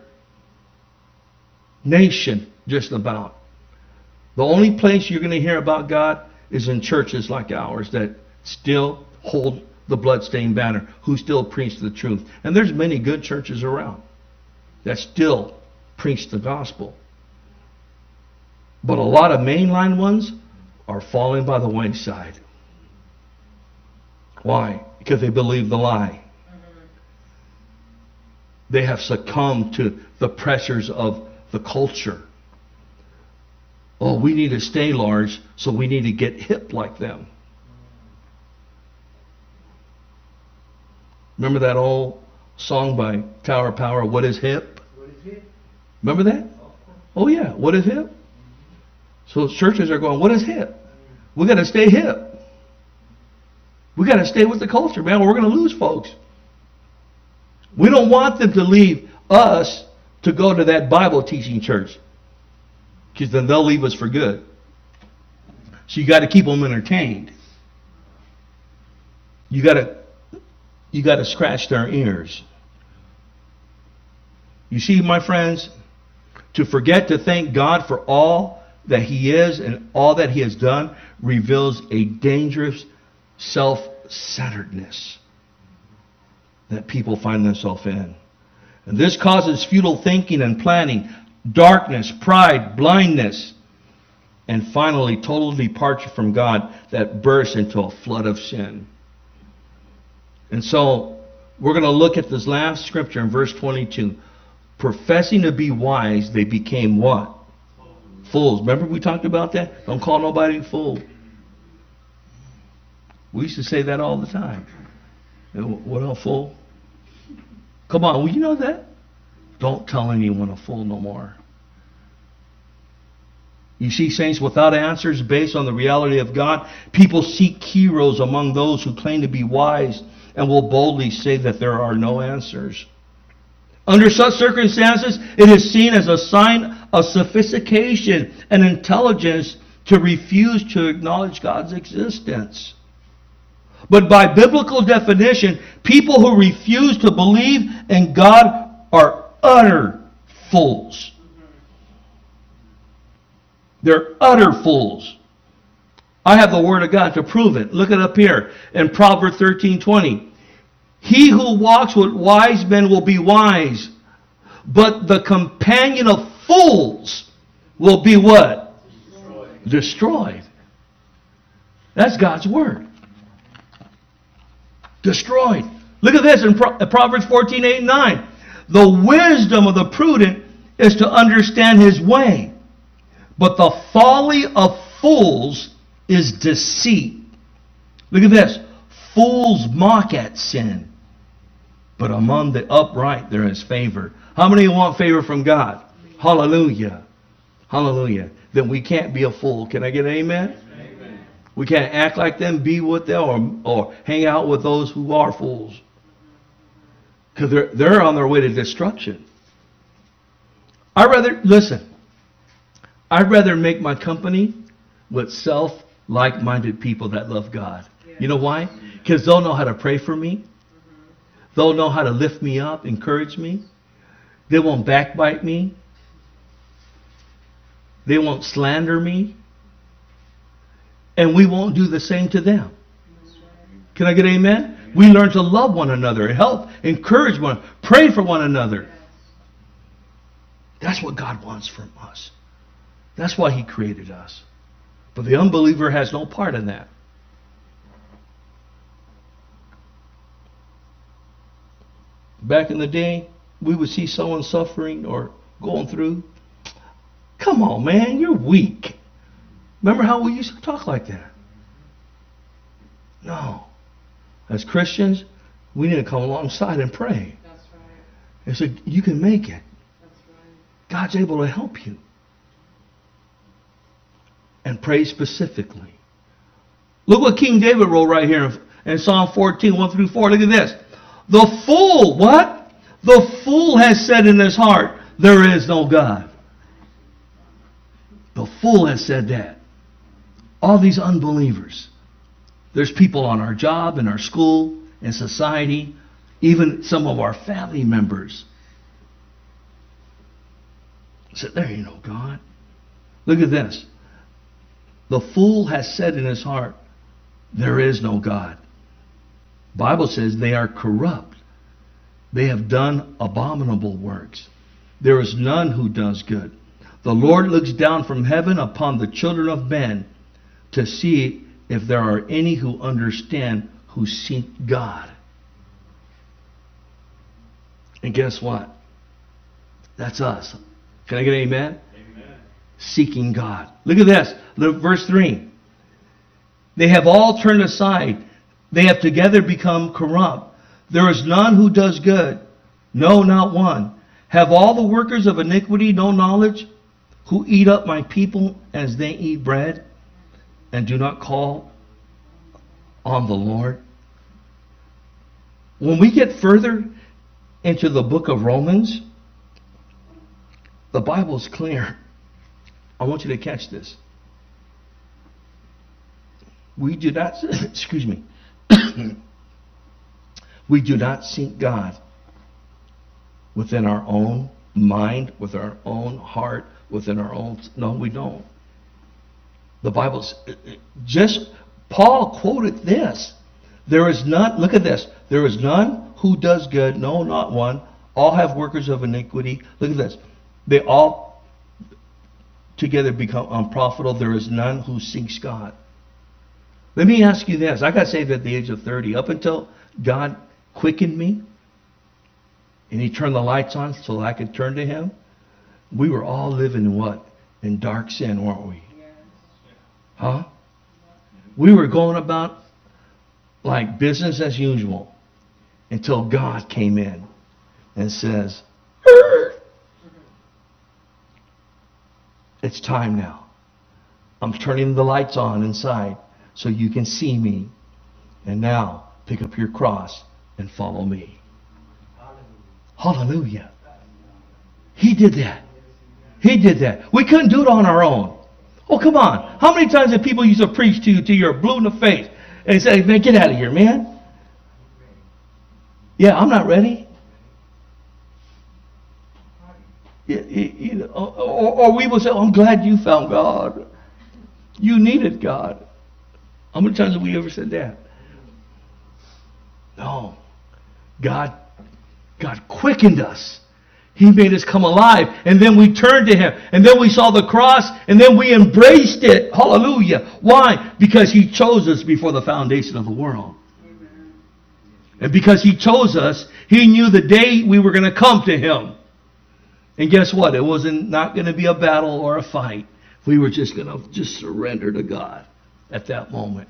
nation, just about. The only place you're going to hear about God is in churches like ours that still hold the bloodstained banner, who still preach the truth. And there's many good churches around that still preach the gospel. But a lot of mainline ones are falling by the wayside. Why? Because they believe the lie. They have succumbed to the pressures of the culture. Oh, we need to stay large, so we need to get hip like them. Remember that old song by Tower Power, What is Hip? What is hip? Remember that? Oh yeah, what is hip? So churches are going, what is hip? We got to stay hip. We got to stay with the culture, man. We're going to lose folks. We don't want them to leave us to go to that Bible teaching church, because then they'll leave us for good. So you got to keep them entertained. You got to you got to scratch their ears. You see, my friends, to forget to thank God for all that He is and all that He has done reveals a dangerous self-centeredness that people find themselves in. And this causes futile thinking and planning, darkness, pride, blindness, and finally total departure from God that bursts into a flood of sin. And so we're going to look at this last scripture in verse twenty-two. Professing to be wise, they became what? Fools. Remember we talked about that? Don't call nobody a fool. We used to say that all the time. What a fool? Come on, well, you know that? Don't tell anyone a fool no more. You see, saints, without answers based on the reality of God, people seek heroes among those who claim to be wise and will boldly say that there are no answers. Under such circumstances, it is seen as a sign of sophistication and intelligence to refuse to acknowledge God's existence. But by biblical definition, people who refuse to believe in God are utter fools. They're utter fools. I have the Word of God to prove it. Look it up here in Proverbs thirteen twenty. He who walks with wise men will be wise, but the companion of fools will be what? Destroyed. Destroyed. That's God's Word. Destroyed. Look at this in Proverbs fourteen eight and nine. The wisdom of the prudent is to understand his way, but the folly of fools is deceit. Look at this. Fools mock at sin, but among the upright there is favor. How many want favor from God? Hallelujah. Hallelujah. Then we can't be a fool. Can I get an amen? Amen. We can't act like them, be with them, or, or hang out with those who are fools. Because they're, they're on their way to destruction. I'd rather, listen, I'd rather make my company with self like-minded people that love God. Yeah. You know why? Because they'll know how to pray for me. Mm-hmm. They'll know how to lift me up, encourage me. They won't backbite me. They won't slander me. And we won't do the same to them. Can I get an amen? We learn to love one another, help, encourage one, pray for one another. That's what God wants from us. That's why He created us. But the unbeliever has no part in that. Back in the day, we would see someone suffering or going through. Come on, man, you're weak. Remember how we used to talk like that? No. As Christians, we need to come alongside and pray. That's right. And say, you can make it. That's right. God's able to help you. And pray specifically. Look what King David wrote right here in Psalm fourteen, one through four. Look at this. The fool, what? The fool has said in his heart, there is no God. The fool has said that. All these unbelievers. There's people on our job, in our school, in society, even some of our family members. Said, there ain't no God. Look at this. The fool has said in his heart, there is no God. The Bible says they are corrupt. They have done abominable works. There is none who does good. The Lord looks down from heaven upon the children of men to see if there are any who understand, who seek God. And guess what? That's us. Can I get an amen? Amen. Seeking God. Look at this. Look, verse three. They have all turned aside. They have together become corrupt. There is none who does good. No, not one. Have all the workers of iniquity no knowledge? Who eat up my people as they eat bread, and do not call on the Lord. When we get further into the book of Romans, the Bible is clear. I want you to catch this. We do not, excuse me, we do not seek God within our own mind, with our own heart, within our own, no, we don't. The Bible's just, Paul quoted this. There is none, look at this. There is none who does good, no, not one. All have workers of iniquity. Look at this. They all, together become unprofitable. There is none who seeks God. Let me ask you this. I got saved at the age of thirty. Up until God quickened me and He turned the lights on so I could turn to Him, we were all living in what? In dark sin, weren't we? Huh? We were going about like business as usual until God came in and says, it's time now. I'm turning the lights on inside so you can see me. And now pick up your cross and follow me. Hallelujah. He did that. He did that. We couldn't do it on our own. Oh, come on. How many times have people used to preach to you till you're blue in the face and say, man, get out of here, man. Yeah, I'm not ready. You, you know, or, or we will say, oh, I'm glad you found God. You needed God. How many times have we ever said that? No. God, God quickened us. He made us come alive. And then we turned to Him. And then we saw the cross. And then we embraced it. Hallelujah. Why? Because He chose us before the foundation of the world. Amen. And because He chose us, He knew the day we were going to come to Him. And guess what? It wasn't not going to be a battle or a fight. We were just going to just surrender to God at that moment.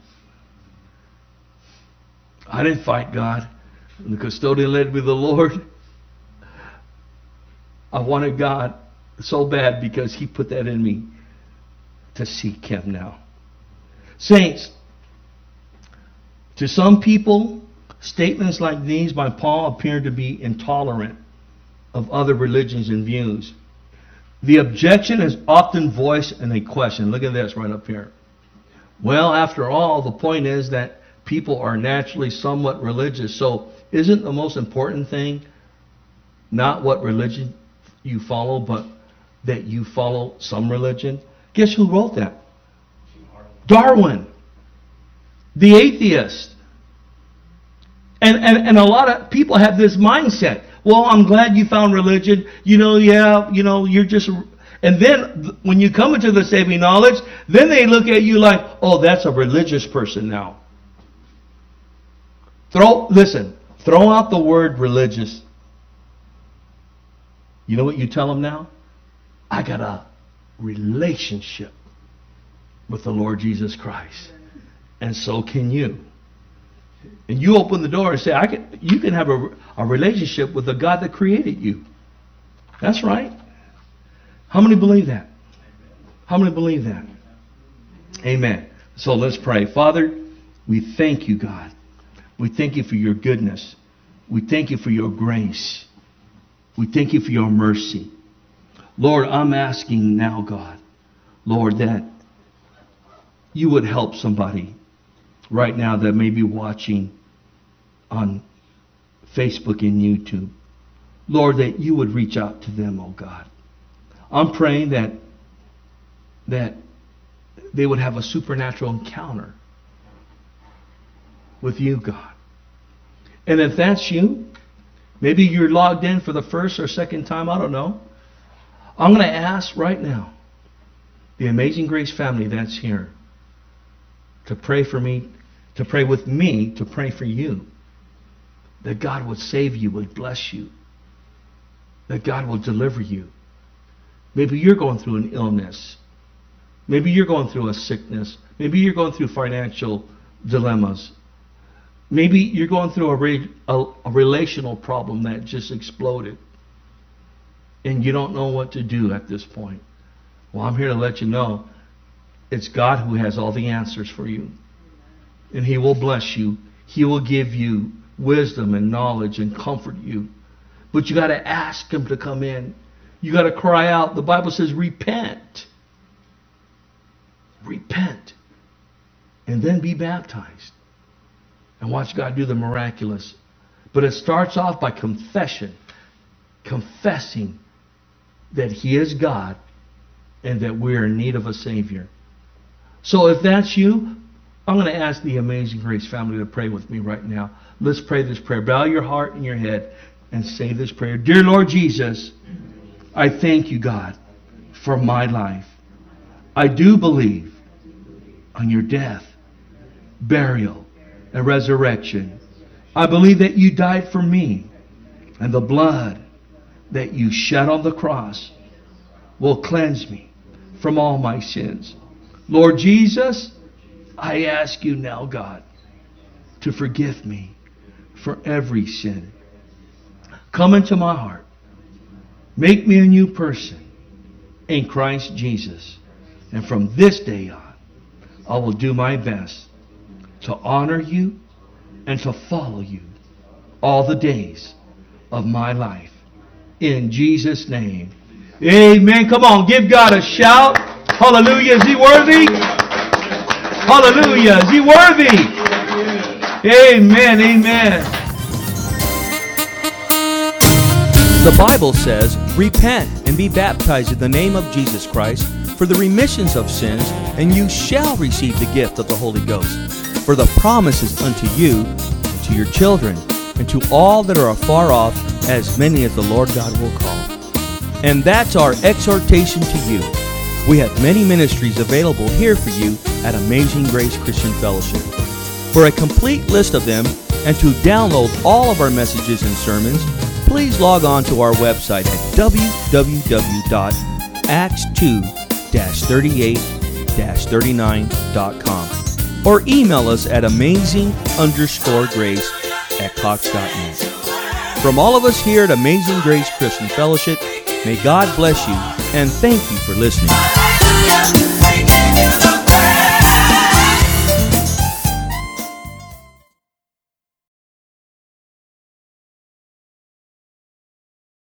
I didn't fight God. When the custodian led me to the Lord, I wanted God so bad because He put that in me to seek Him now. Saints, to some people, statements like these by Paul appear to be intolerant of other religions and views. The objection is often voiced in a question. Look at this right up here. Well, after all, the point is that people are naturally somewhat religious. So isn't the most important thing not what religion you follow, but that you follow some religion? Guess who wrote that? Darwin, the atheist. And, and, and a lot of people have this mindset. Well, I'm glad you found religion. You know, yeah, you know, you're just... And then when you come into the saving knowledge, then they look at you like, oh, that's a religious person now. Throw, listen, throw out the word religious. You know what you tell them now? I got a relationship with the Lord Jesus Christ. And so can you. And you open the door and say, I can, you can have a, a relationship with the God that created you. That's right. How many believe that? How many believe that? Amen. So let's pray. Father, we thank you, God. We thank you for your goodness. We thank you for your grace. We thank you for your mercy. Lord, I'm asking now, God, Lord, that you would help somebody right now that may be watching on Facebook and YouTube. Lord, that you would reach out to them, oh God. I'm praying that that they would have a supernatural encounter with you, God. And if that's you, maybe you're logged in for the first or second time, I don't know. I'm going to ask right now the Amazing Grace family that's here to pray for me, to pray with me, to pray for you. That God would save you, would bless you. That God will deliver you. Maybe you're going through an illness. Maybe you're going through a sickness. Maybe you're going through financial dilemmas. Maybe you're going through a, re, a, a relational problem that just exploded. And you don't know what to do at this point. Well, I'm here to let you know it's God who has all the answers for you. And He will bless you. He will give you wisdom and knowledge and comfort you. But you got to ask Him to come in. You got to cry out. The Bible says repent. Repent. And then be baptized. And watch God do the miraculous. But it starts off by confession. Confessing that He is God and that we're in need of a Savior. So if that's you, I'm going to ask the Amazing Grace family to pray with me right now. Let's pray this prayer. Bow your heart and your head and say this prayer. Dear Lord Jesus, I thank you, God, for my life. I do believe on your death, burial, and resurrection. I believe that you died for me, and the blood that you shed on the cross will cleanse me from all my sins. Lord Jesus, I ask you now, God, to forgive me for every sin. Come into my heart. Make me a new person in Christ Jesus. And from this day on, I will do my best to honor you and to follow you all the days of my life. In Jesus' name. Amen. Come on, give God a shout. Hallelujah. Is He worthy? Hallelujah. Is He worthy? Amen. Amen. The Bible says, repent and be baptized in the name of Jesus Christ for the remissions of sins, and you shall receive the gift of the Holy Ghost. For the promise is unto you, and to your children, and to all that are afar off, as many as the Lord God will call. And that's our exhortation to you. We have many ministries available here for you at Amazing Grace Christian Fellowship. For a complete list of them, and to download all of our messages and sermons, please log on to our website at w w w dot acts two dash thirty-eight dash thirty-nine dot com or email us at amazing underscore grace at cox dot net. From all of us here at Amazing Grace Christian Fellowship, may God bless you and thank you for listening.